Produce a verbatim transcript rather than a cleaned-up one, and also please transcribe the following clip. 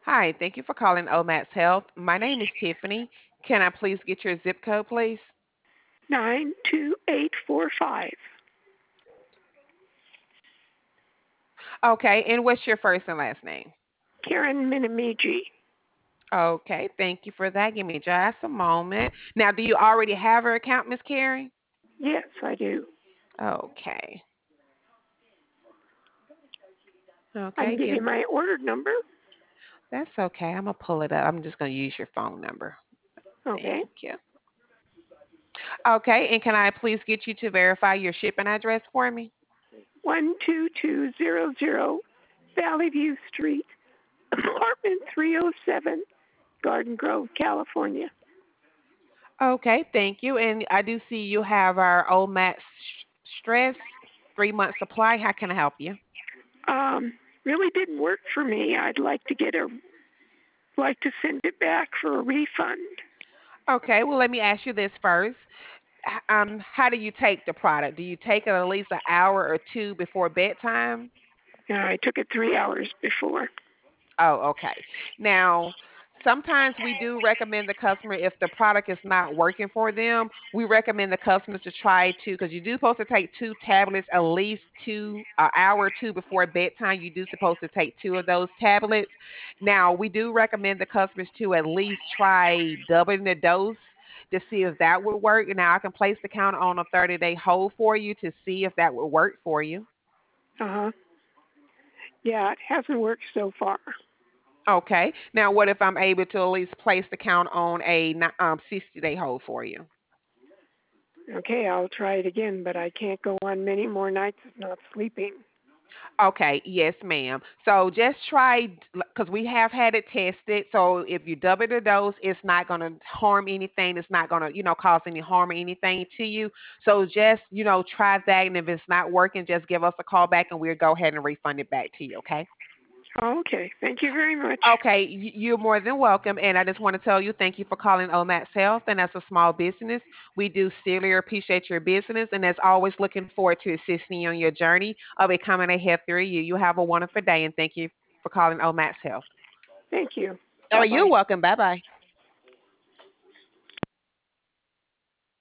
Hi, thank you for calling Omax Health. My name is Tiffany. Can I please get your zip code, please? nine two eight four five. Okay, and what's your first and last name? Karen Minamiji. Okay, thank you for that. Give me just a moment. Now, do you already have her account, Miss Carrie? Yes, I do. Okay. I can Okay, give you give my order number. that's okay. I'm gonna pull it up. I'm just gonna use your phone number. Okay. Thank you. Okay, and can I please get you to verify your shipping address for me? one two two zero zero Valley View Street, apartment three oh seven, Garden Grove, California. Okay, thank you. And I do see you have our Omax Stress three month supply. How can I help you? Um, really didn't work for me. I'd like to get a like to send it back for a refund. Okay, well, let me ask you this first. H- Um, how do you take the product? Do you take it at least an hour or two before bedtime? Uh, I took it three hours before. Oh, okay. Now, sometimes we do recommend the customer if the product is not working for them, we recommend the customer to try to because you do supposed to take two tablets at least two an hour or two before bedtime. You do supposed to take two of those tablets. Now, we do recommend the customers to at least try doubling the dose to see if that would work. Now, I can place the count on a thirty day hold for you to see if that would work for you. Uh huh. Yeah, it hasn't worked so far. Okay. Now, what if I'm able to at least place the count on a ni- um, sixty day hold for you? Okay, I'll try it again, but I can't go on many more nights of not sleeping. Okay. Yes, ma'am. So just try because we have had it tested. So if you double the dose, it's not going to harm anything. It's not going to, you know, cause any harm or anything to you. So just, you know, try that. And if it's not working, just give us a call back and we'll go ahead and refund it back to you. Okay. Oh, okay, thank you very much. Okay, y- you're more than welcome. And I just want to tell you thank you for calling Omax Health. And as a small business, we do sincerely appreciate your business. And as always, looking forward to assisting you on your journey of becoming a healthier you. You have a wonderful day. And thank you for calling Omax Health. Thank you. Oh, Bye you're bye. welcome. Bye bye.